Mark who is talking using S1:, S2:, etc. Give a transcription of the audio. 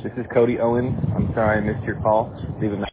S1: This is Cody Owens. I'm sorry I missed your call. Leave a message.